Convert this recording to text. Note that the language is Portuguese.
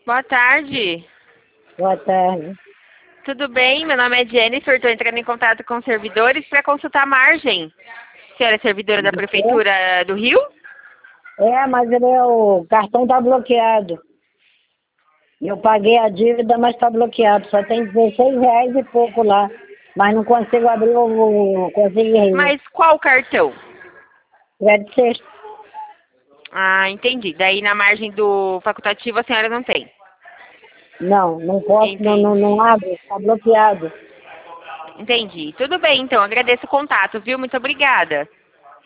Boa tarde. Boa tarde. Tudo bem? Meu nome é Jennifer. Estou entrando em contato com os servidores para consultar a margem. A senhora é servidora da Prefeitura do Rio? Mas o cartão está bloqueado. Eu paguei a dívida, mas está bloqueado. Só tem R$ 16 e pouco lá. Mas não consigo abrir o consigo Mas qual cartão? crédito sexto. Ah, entendi. Daí na margem do facultativo a senhora não tem. Não posso, Entendi. não abre, está bloqueado. Entendi. Tudo bem, então. Agradeço o contato, viu? Muito obrigada.